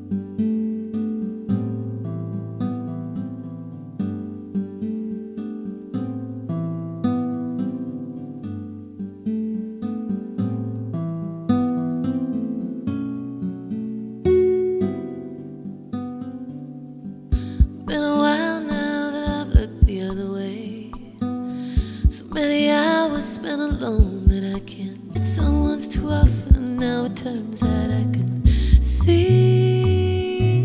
Been a while now that I've looked the other way. So many hours spent alone that I can't get someone's too often. Now it turns out I can see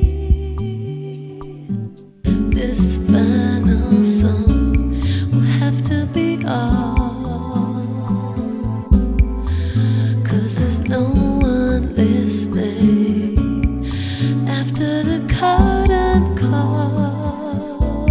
this final song will have to be all, 'cause there's no one listening after the curtain call.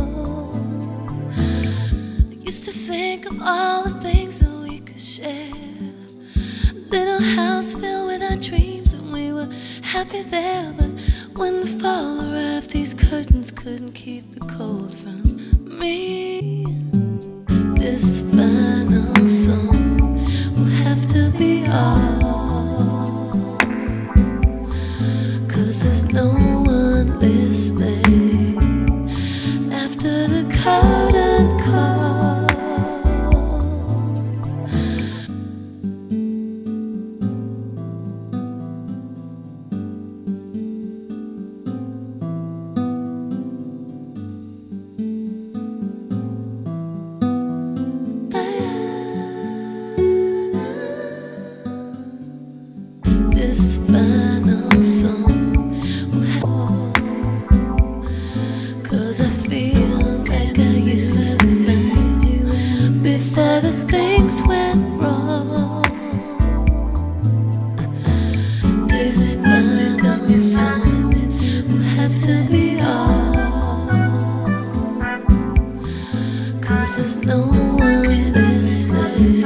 I used to think of all the things that we could share. Little house filled with our dreams, and we were happy there. But when the fall arrived, these curtains couldn't keep the cold from me. This final song will have to be all, 'cause there's no one listening after the curtain call. This final song will have, 'cause I feel like I used to find you before the things went wrong. This final song will have to be all, 'cause there's no one listening